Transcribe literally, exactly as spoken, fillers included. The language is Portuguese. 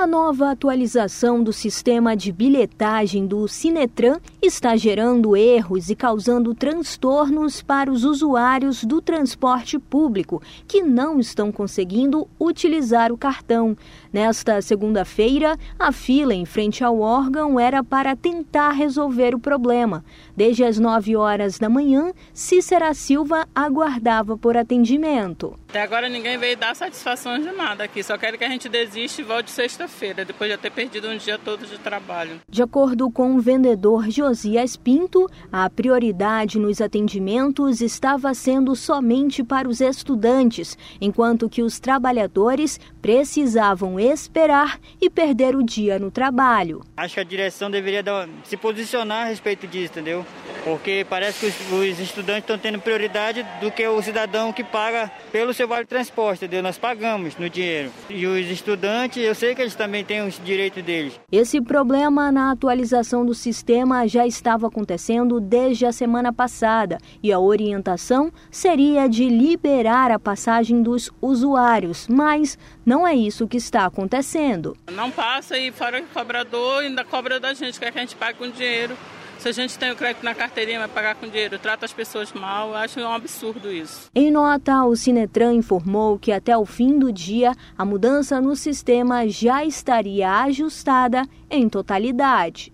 A nova atualização do sistema de bilhetagem do Sinetran está gerando erros e causando transtornos para os usuários do transporte público, que não estão conseguindo utilizar o cartão. Nesta segunda-feira, a fila em frente ao órgão era para tentar resolver o problema. Desde as nove horas da manhã, Cícera Silva aguardava por atendimento. Até agora ninguém veio dar satisfação de nada aqui, só quero que a gente desista e volte sexta-feira, depois de ter perdido um dia todo de trabalho. De acordo com o vendedor Josias Pinto, a prioridade nos atendimentos estava sendo somente para os estudantes, enquanto que os trabalhadores precisavam esperar e perder o dia no trabalho. Acho que a direção deveria dar, se posicionar a respeito disso, entendeu? Porque parece que os, os estudantes estão tendo prioridade do que o cidadão que paga pelo seu vale transporte, entendeu? Nós pagamos no dinheiro. E os estudantes, eu sei que eles também têm os direitos deles. Esse problema na atualização do sistema já estava acontecendo desde a semana passada e a orientação seria de liberar a passagem dos usuários, mas não é isso que está acontecendo. Não passa e fora o cobrador ainda cobra da gente, quer que a gente pague com dinheiro. Se a gente tem o crédito na carteirinha, vai pagar com dinheiro, trata as pessoas mal, eu acho um absurdo isso. Em nota, o Sinetran informou que até o fim do dia, a mudança no sistema já estaria ajustada em totalidade.